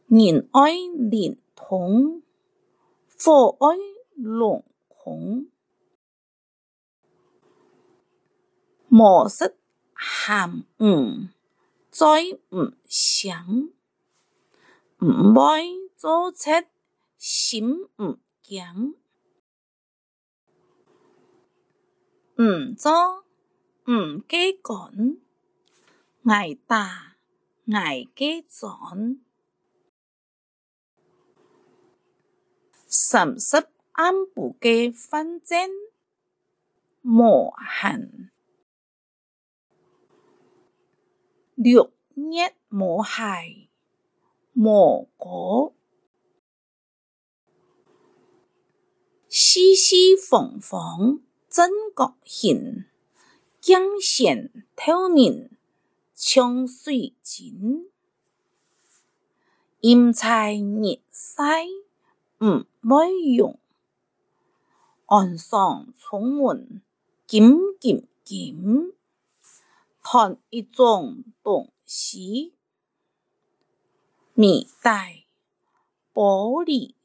人愛靈通，貨愛龍空。模式含再唔想，唔愛做賊心唔驚，唔做唔記講，挨打挨記轉。30按部嘅反正無限6月無害無果4鳳凰真國興江線透明長水晶陰財日曬唔愛用岸上充滿金金金談一種東西米袋玻璃